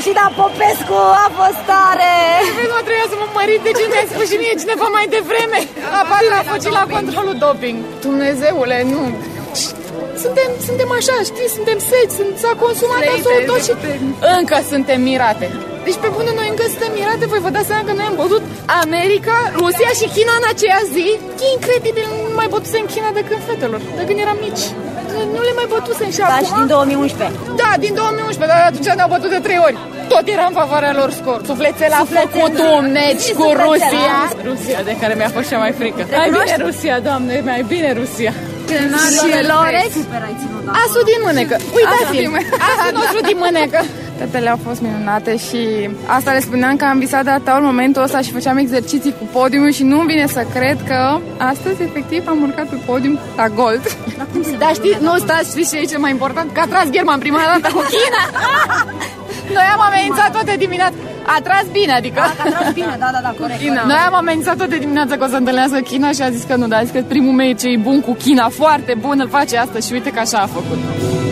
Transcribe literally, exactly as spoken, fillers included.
Mașina Popescu a fost tare! Nu trebuia să mă mărit, de ce mi-ai spus și mie cineva mai devreme? Apare a făcut la controlul doping. Dumnezeule, nu... Suntem, suntem așa, știi, suntem seci, s-a consumat absolut tot și încă suntem mirate. Deci pe bune, noi încă suntem mirate, voi vă dați seama că noi am bătut America, Rusia și China în aceea zi. E incredibil, nu mai bătusem China de când fetelor, de când eram mici. Nu le mai bătusem și da, acum... și din două mii unsprezece. Da, din două mii unsprezece, dar atunci ne-au bătut de trei ori. Tot era în favoarea lor scor. Sufletel a făcut un meci cu Rusia. Rusia, de care mi-a fost cea mai frică. Mai bine Rusia, Doamne, mai bine Rusia. Și Lorex, asul din mânecă. Uitați-mi, asul nostru din mânecă. Fetele au fost minunate și asta le spuneam că am visat de atâta momentul ăsta și făceam exerciții cu podiumul și nu-mi vine să cred că astăzi efectiv am urcat pe podium la gold. Dar știi, nu stați, știi ce e cel mai important? Că a tras German prima dată cu China. Noi am amenințat toate dimineața. A tras bine, adică. A, a tras bine, da, da, da, corect. China. Noi am amenințat toate dimineața că o să întâlnească China și a zis că nu, dar a zis că primul meci e bun cu China, foarte bun, îl face asta și uite că așa a făcut.